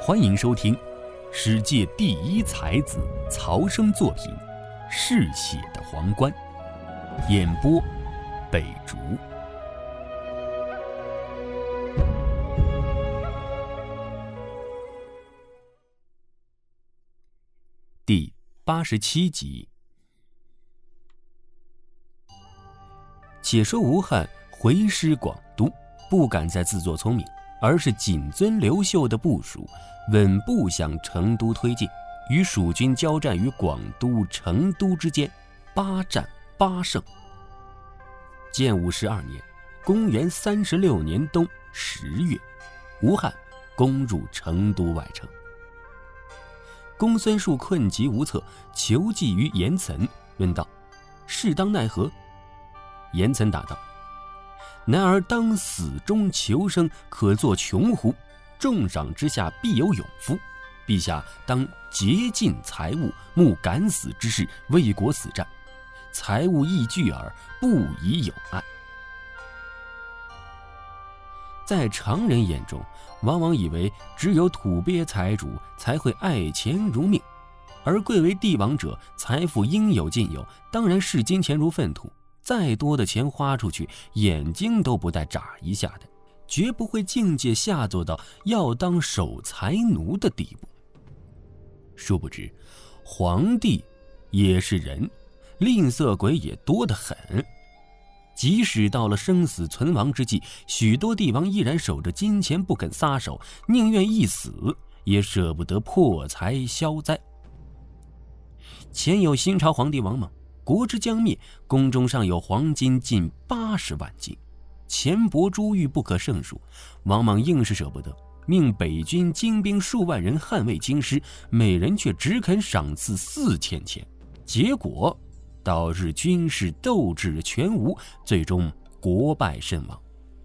欢迎收听世界第一才子曹生作品《嗜血的皇冠》，演播北竹。第87集。且说吴汉回师广都，不敢再自作聪明，而是紧遵刘秀的部署，稳步向成都推进，与蜀军交战于广都、成都之间，8战8胜。建武12年，公元36年冬10月，吴汉攻入成都外城。公孙述困急无策，求计于严岑，问道：“事当奈何？”严岑答道：“男儿当死中求生，可作穷乎？重赏之下必有勇夫。陛下当竭尽财物，慕敢死之士，为国死战。财物亦巨耳，不宜有碍。”在常人眼中，往往以为只有土鳖财主才会爱钱如命，而贵为帝王者，财富应有尽有，当然视金钱如粪土，再多的钱花出去，眼睛都不带眨一下的，绝不会境界下作到要当守财奴的地步。殊不知，皇帝也是人，吝啬鬼也多得很。即使到了生死存亡之际，许多帝王依然守着金钱不肯撒手，宁愿一死也舍不得破财消灾。前有新朝皇帝王莽，国之将灭，宫中尚有黄金近80万斤，钱帛珠玉不可胜数。王莽硬是舍不得，命北军精兵数万人捍卫京师，每人却只肯赏赐4000钱，结果导致军事斗志全无，最终国败身亡。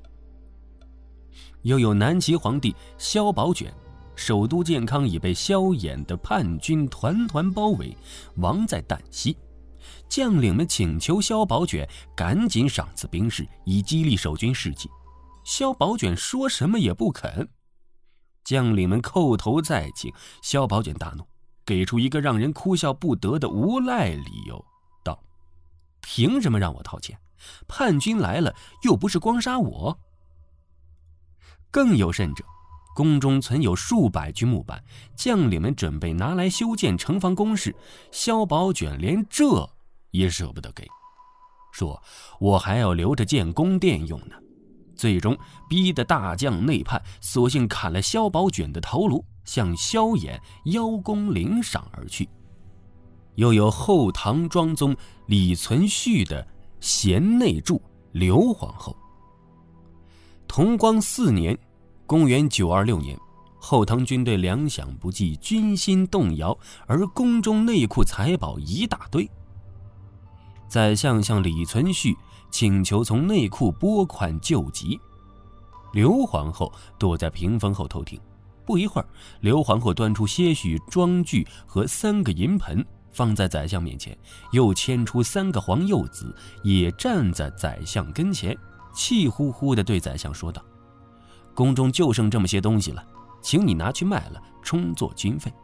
又有南齐皇帝萧宝卷，首都建康已被萧衍的叛军团团包围，亡在旦夕。将领们请求萧宝卷赶紧赏赐兵士，以激励守军士气。萧宝卷说什么也不肯。将领们叩头再请，萧宝卷大怒，给出一个让人哭笑不得的无赖理由，道：“凭什么让我掏钱？叛军来了，又不是光杀我。”更有甚者，宫中存有数百具木板，将领们准备拿来修建城防工事，萧宝卷连这也舍不得给，说我还要留着建宫殿用呢。最终逼得大将内叛，索性砍了萧宝卷的头颅，向萧衍邀功领赏而去。又有后唐庄宗李存勖的贤内助刘皇后。同光4年，公元926年，后唐军队粮饷不济，军心动摇，而宫中内库财宝一大堆。宰相向李存勖请求从内库拨款救急，刘皇后躲在屏风后偷听。不一会儿，刘皇后端出些许装具和3个银盆，放在宰相面前，又牵出3个黄柚子，也站在宰相跟前，气呼呼地对宰相说道：“宫中就剩这么些东西了，请你拿去卖了，充作军费。”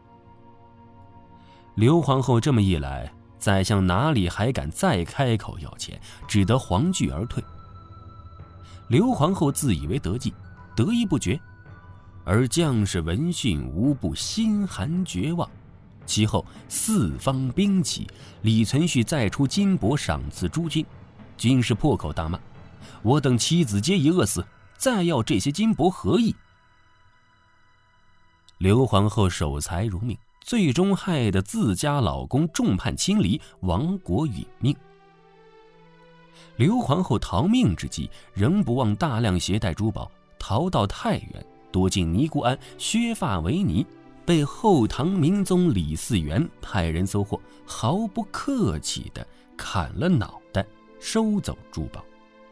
刘皇后这么一来，宰相哪里还敢再开口要钱，只得黄惧而退。刘皇后自以为得计，得意不决，而将士闻讯无不心寒绝望。其后四方兵起，李存勖再出金帛赏赐诸军，军士破口大骂：“我等妻子皆已饿死，再要这些金帛何意？”刘皇后守财如命，最终害得自家老公众叛亲离，亡国殒命。刘皇后逃命之际，仍不忘大量携带珠宝，逃到太原，躲进尼姑庵，削发为尼，被后唐明宗李嗣源派人搜获，毫不客气地砍了脑袋，收走珠宝。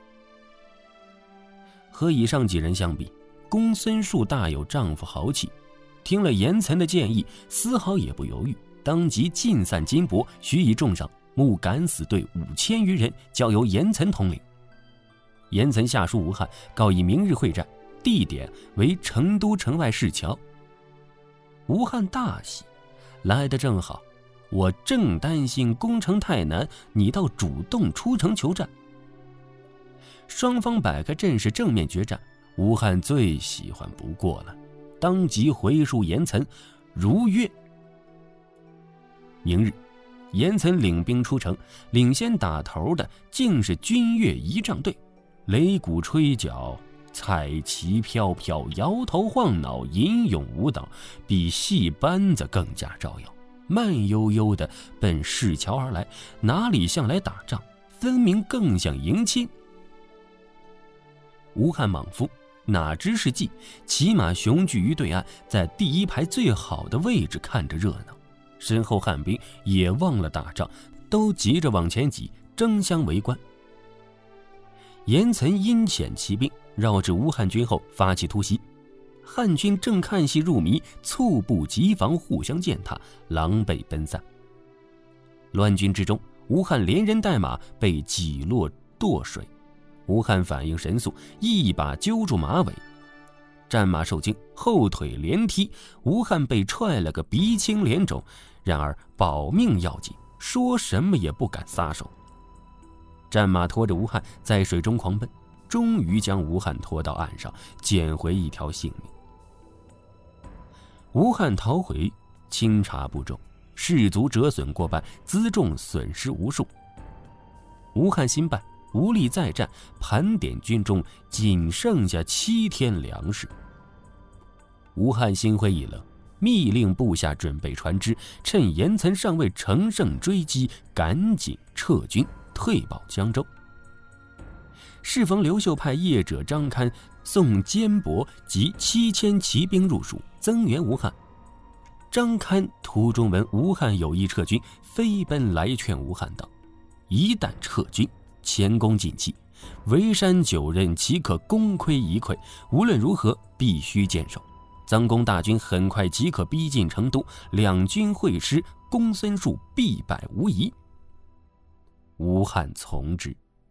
和以上几人相比，公孙述大有丈夫豪气，听了严岑的建议，丝毫也不犹豫，当即尽散金帛，许以重赏，募敢死队5000余人，交由严岑统领。严岑下书吴汉，告以明日会战，地点为成都城外市桥。 吴汉大喜，来得正好，我正担心攻城太难，你倒主动出城求战。双方摆开阵势正面决战，吴汉最喜欢不过了，当即回述严岑，如约。明日，严岑领兵出城，领先打头的竟是军乐仪仗队，擂鼓吹角，彩旗飘飘，摇头晃脑，吟咏舞蹈，比戏班子更加招摇，慢悠悠地奔市桥而来，哪里像来打仗，分明更像迎亲。吴汉莽夫哪知是计，骑马雄踞于对岸，在第一排最好的位置看着热闹，身后汉兵也忘了打仗，都急着往前挤，争相围观。严岑阴遣骑兵绕至吴汉军后发起突袭，汉军正看戏入迷，猝不及防，互相践踏，狼狈奔散。乱军之中，吴汉连人带马被挤落堕水，吴汉反应神速，一把揪住马尾，战马受惊，后腿连踢，吴汉被踹了个鼻青脸肿，然而保命要紧，说什么也不敢撒手。战马拖着吴汉在水中狂奔，终于将吴汉拖到岸上，捡回一条性命。吴汉逃回，清查不周，士卒折损过半，辎重损失无数。吴汉心败，无力再战，盘点军中仅剩下7天粮食。吴汉心灰意冷，密令部下准备船只，趁严岑尚未乘胜追击，赶紧撤军退保江州。适逢刘秀派业者张堪送坚帛及7000骑兵入蜀，增援吴汉。张堪途中闻吴汉有意撤军，飞奔来劝吴汉道：一旦撤军，前功尽弃，围山9仞，岂可功亏一篑？无论如何，必须坚守。臧公大军很快即可逼近成都，两军会师，公孙述必败无疑。吴汉从之。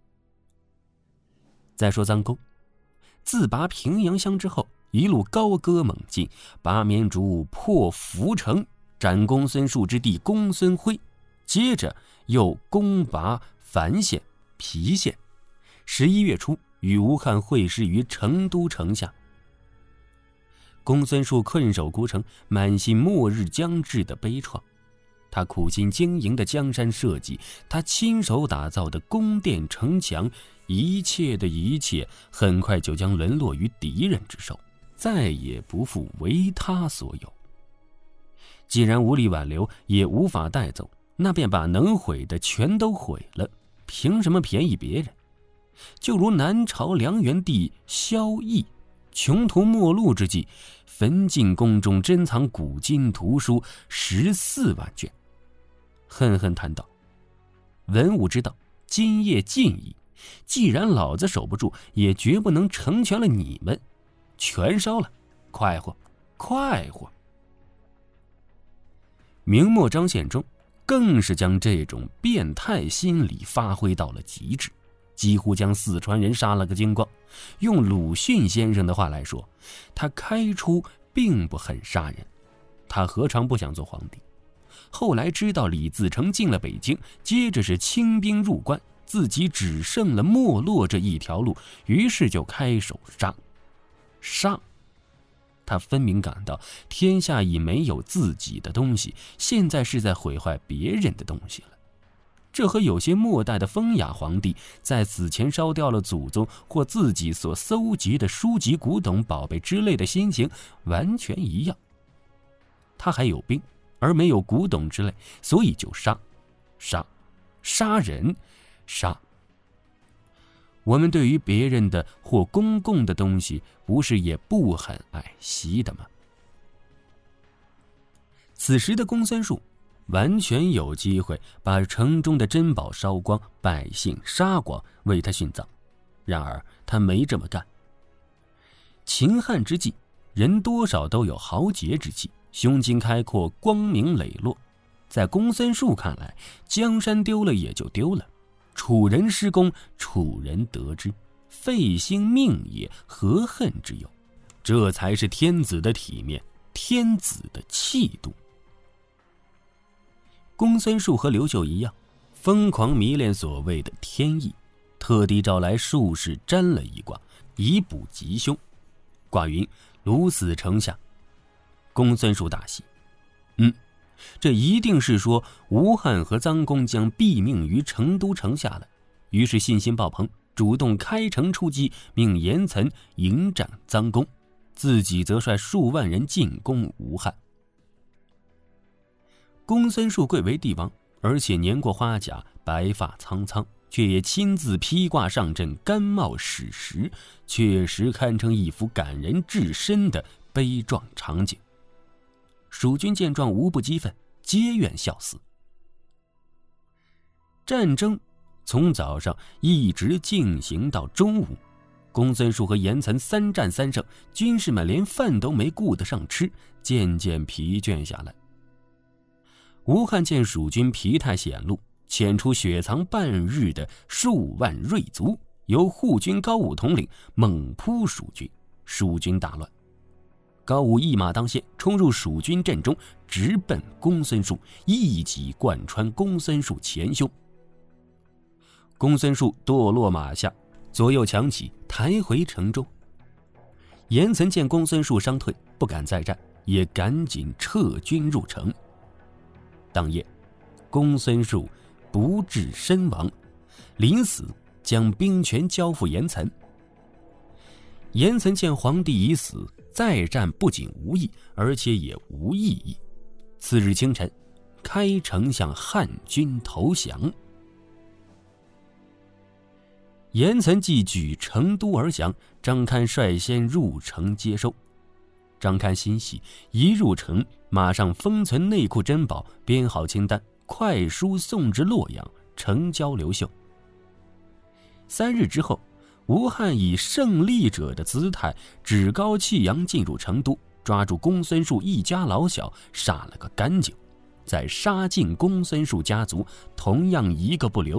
再说臧公，自拔平阳乡之后，一路高歌猛进，拔绵竹，破涪城，斩公孙述之弟公孙辉，接着又攻拔樊县、郫县。11月初，与吴汉会师于成都城下。公孙述困守孤城，满心末日将至的悲怆。他苦心经营的江山社稷，他亲手打造的宫殿城墙，一切的一切，很快就将沦落于敌人之手，再也不复为他所有。既然无力挽留，也无法带走，那便把能毁的全都毁了，凭什么便宜别人？就如南朝梁元帝萧绎，穷途末路之际，焚尽宫中珍藏古今图书14万卷，恨恨叹道：文武之道，今夜尽矣。既然老子守不住，也绝不能成全了你们，全烧了，快活，快活！明末张献忠更是将这种变态心理发挥到了极致，几乎将四川人杀了个精光。用鲁迅先生的话来说，他开初并不很杀人，他何尝不想做皇帝？后来知道李自成进了北京，接着是清兵入关，自己只剩了没落这一条路，于是就开手杀。他分明感到天下已没有自己的东西，现在是在毁坏别人的东西了。这和有些末代的风雅皇帝在死前烧掉了祖宗或自己所搜集的书籍、古董、宝贝之类的心情完全一样。他还有兵，而没有古董之类，所以就杀人。我们对于别人的或公共的东西，不是也不很爱惜的吗？此时的公孙述完全有机会把城中的珍宝烧光，百姓杀光，为他殉葬。然而他没这么干。秦汉之际，人多少都有豪杰之气，胸襟开阔，光明磊落。在公孙述看来，江山丢了也就丢了，楚人施功，楚人得之，废兴命也，何恨之有？这才是天子的体面， 天子的气度。公孙述和刘秀一样，疯狂迷恋所谓的天意，特地找来术士占了一卦，以补吉凶。卦云：鲁死城下。公孙述大喜，这一定是说吴汉和臧公将毙命于成都城下了。于是信心爆棚，主动开城出击，命严岑迎战臧公，自己则率数万人进攻吴汉。公孙述贵为帝王，而且年过花甲，白发苍苍，却也亲自披挂上阵，甘冒矢石，确实堪称一幅感人至深的悲壮场景。蜀军见状无不激愤，皆愿效死。战争从早上一直进行到中午，公孙述和严岑3战3胜，军士们连饭都没顾得上吃，渐渐疲倦下来。吴汉见蜀军疲态显露，遣出雪藏半日的数万锐卒，由护军高武统领，猛扑蜀军，蜀军大乱。高武一马当先，冲入蜀军阵中，直奔公孙述，一戟贯穿公孙述前胸。公孙述堕落马下，左右强起，抬回城中。严岑见公孙述伤退，不敢再战，也赶紧撤军入城。当夜，公孙述不治身亡，临死将兵权交付严岑。严岑见皇帝已死，再战不仅无益，而且也无意义。次日清晨，开城向汉军投降。严岑既举成都而降，张堪率先入城接收。张堪欣喜，一入城马上封存内库珍宝，编好清单，快书送至洛阳，呈交刘秀。3日之后，吴汉以胜利者的姿态，趾高气扬进入成都，抓住公孙述一家老小，杀了个干净，再杀尽公孙述家族，同样一个不留。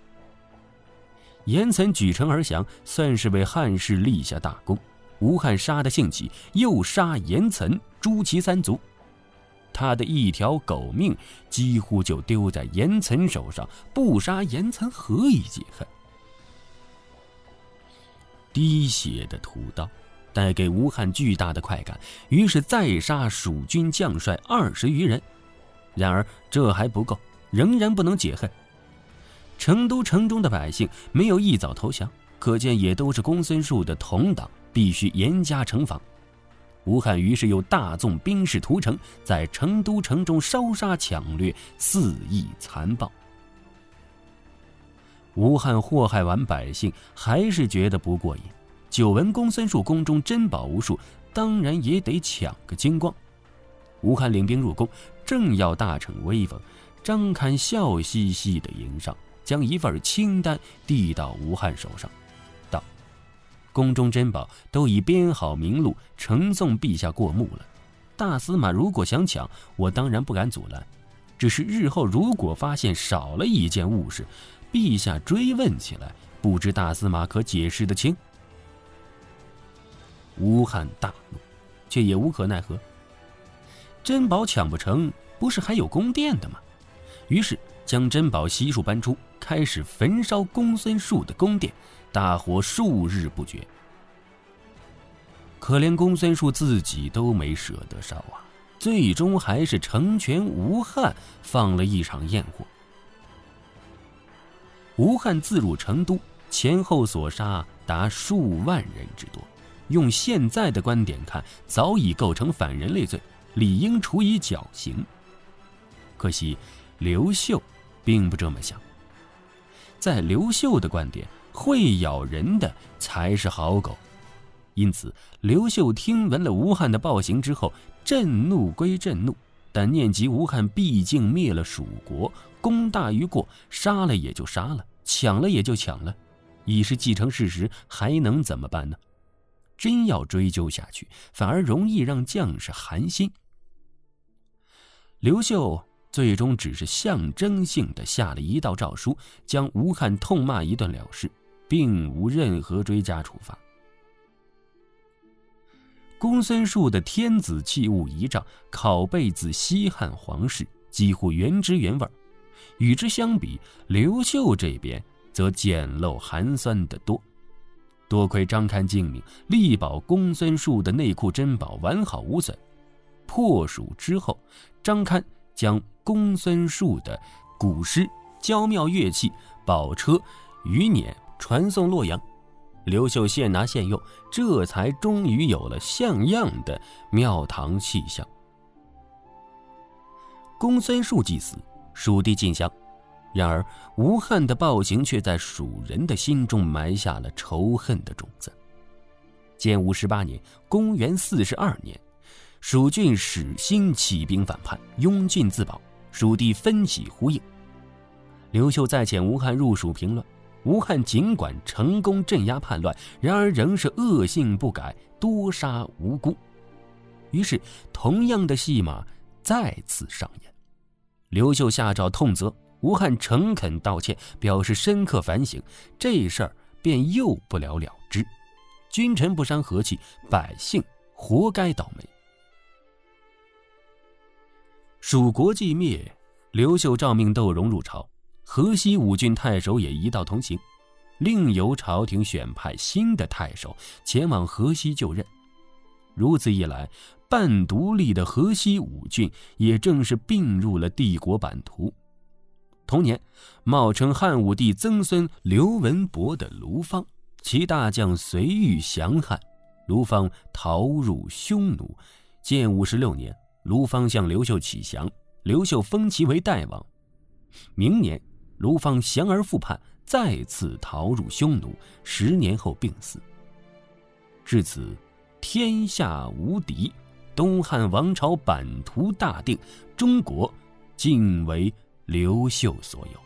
严岑举城而降，算是为汉室立下大功。吴汉杀得兴起，又杀严岑，诛其3族。他的一条狗命几乎就丢在严岑手上，不杀严岑何以解恨？滴血的屠刀带给吴汉巨大的快感，于是再杀蜀军将帅20余人。然而这还不够，仍然不能解恨。成都城中的百姓没有一早投降，可见也都是公孙述的同党，必须严加惩罚。吴汉于是又大纵兵士屠城，在成都城中烧杀抢掠，肆意残暴。吴汉祸害完百姓，还是觉得不过瘾，久闻公孙述宫中珍宝无数，当然也得抢个精光。吴汉领兵入宫，正要大逞威风，张堪笑嘻嘻地迎上，将一份清单递到吴汉手上，道：宫中珍宝都已编好名录，呈送陛下过目了。大司马如果想抢，我当然不敢阻拦，只是日后如果发现少了一件物事，陛下追问起来，不知大司马可解释得清。吴汉大怒，却也无可奈何。珍宝抢不成，不是还有宫殿的吗？于是将珍宝悉数搬出，开始焚烧公孙述的宫殿，大火数日不绝。可怜公孙述自己都没舍得烧啊，最终还是成全吴汉，放了一场焰火。吴汉自入成都，前后所杀达数万人之多，用现在的观点看，早已构成反人类罪，理应处以绞刑。可惜刘秀并不这么想，在刘秀的观点，会咬人的才是好狗。因此刘秀听闻了吴汉的暴行之后，震怒归震怒，但念及吴汉毕竟灭了蜀国，功大于过，杀了也就杀了，抢了也就抢了，已是既成事实，还能怎么办呢？真要追究下去，反而容易让将士寒心。刘秀最终只是象征性的下了一道诏书，将吴汉痛骂一顿了事，并无任何追加处罚。 公孙述的天子器物仪仗拷贝自西汉皇室，几乎原汁原味。与之相比，刘秀这边则简陋寒酸得多。多亏张堪精明，力保公孙述的内库珍宝完好无损。破蜀之后，张堪将公孙述的古诗、娇妙乐器、宝车、余辇传送洛阳，刘秀现拿现用，这才终于有了像样的庙堂气象。公孙述既死，蜀地尽降。然而吴汉的暴行却在蜀人的心中埋下了仇恨的种子。建武18年，公元42年，蜀郡始兴起兵反叛，拥郡自保，蜀地分起呼应。刘秀再遣吴汉入蜀平乱，吴汉尽管成功镇压叛乱，然而仍是恶性不改，多杀无辜。于是同样的戏码再次上演。刘秀下诏痛责，吴汉诚恳道歉，表示深刻反省，这事儿便又不了了之。君臣不伤和气，百姓活该倒霉。蜀国既灭，刘秀诏命窦融入朝，河西5郡太守也一道同行，另由朝廷选派新的太守前往河西就任。如此一来，半独立的河西5郡也正是并入了帝国版图。同年，冒称汉武帝曾孙刘文博的卢方，其大将随豫降汉，卢方逃入匈奴。建武16年，卢方向刘秀乞降，刘秀封其为代王。明年，卢方降而复叛，再次逃入匈奴，10年后病死。至此，天下无敌，东汉王朝版图大定，中国尽为刘秀所有。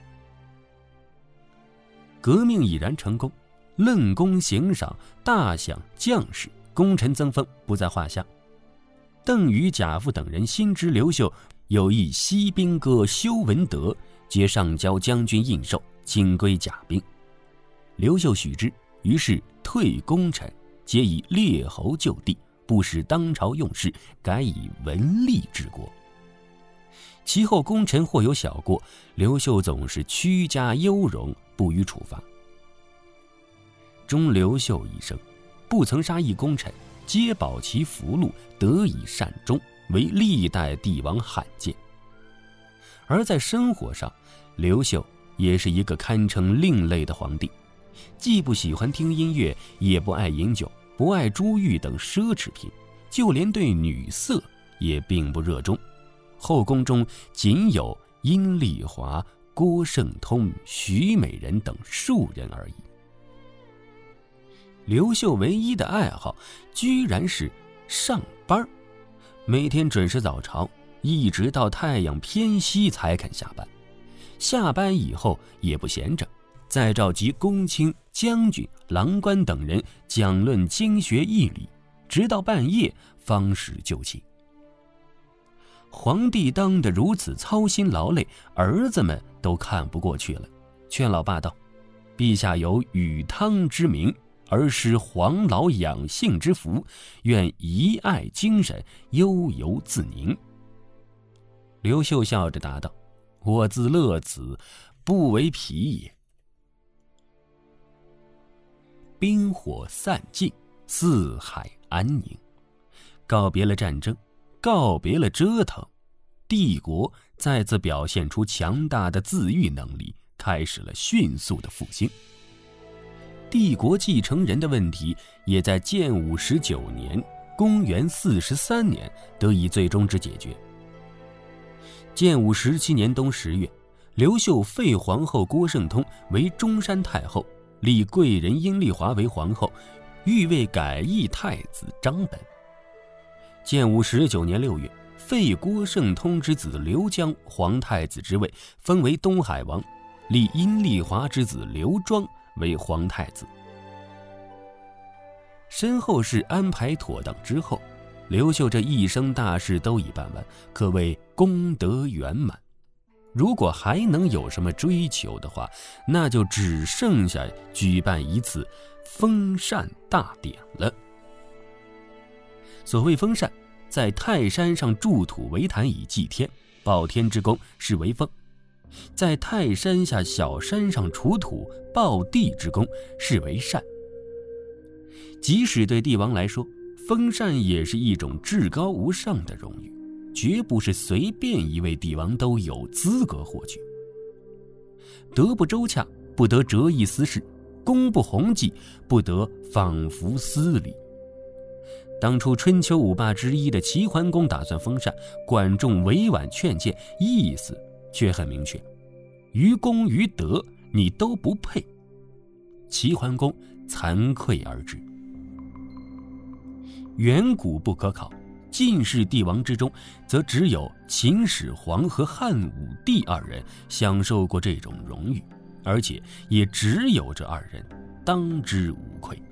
革命已然成功，论功行赏，大享将士，功臣增封不在话下。邓禹、贾父等人心知刘秀有意息兵戈修文德，皆上交将军印绶，请归甲兵。刘秀许之，于是退功臣，皆以列侯就地，不使当朝用事，改以文吏治国。其后功臣或有小过，刘秀总是屈加优容，不予处罚。终刘秀一生，不曾杀一功臣，皆保其福禄，得以善终，为历代帝王罕见。而在生活上，刘秀也是一个堪称另类的皇帝，既不喜欢听音乐，也不爱饮酒，不爱珠玉等奢侈品，就连对女色也并不热衷。后宫中仅有阴丽华、郭圣通、徐美人等数人而已。刘秀唯一的爱好居然是上班，每天准时早朝，一直到太阳偏西才肯下班。下班以后也不闲着，再召集公卿、将军、郎官等人讲论经学义理，直到半夜方始就寝。皇帝当得如此操心劳累，儿子们都看不过去了，劝老爸道：陛下有禹汤之名，而失黄老养性之福，愿遗爱精神，悠游自宁。刘秀笑着答道：我自乐此，不为疲也。兵火散尽，四海安宁，告别了战争，告别了折腾，帝国再次表现出强大的自愈能力，开始了迅速的复兴。帝国继承人的问题也在建武19年公元43年得以最终之解决。建武17年冬10月，刘秀废皇后郭圣通为中山太后，立贵人阴丽华为皇后，欲为改易太子张本。建武19年6月，废郭圣通之子刘江皇太子之位，封为东海王，立阴丽华之子刘庄为皇太子。身后事安排妥当之后，刘秀这一生大事都已办完，可谓功德圆满。如果还能有什么追求的话，那就只剩下举办一次封禅大典了。 所谓封禅，在泰山上筑土为坛以祭天，报天之功，是为封；在泰山下小山上除土报地之功，是为禅。即使对帝王来说，封禅也是一种至高无上的荣誉，绝不是随便一位帝王都有资格获取。德不周洽，不得折翼思事；功不宏济，不得仿佛思礼。当初春秋五霸之一的齐桓公打算封禅，管仲委婉劝谏，意思却很明确：于功于德你都不配。齐桓公惭愧而止。远古不可考，晋世帝王之中，则只有秦始皇和汉武帝二人享受过这种荣誉，而且也只有这二人当之无愧。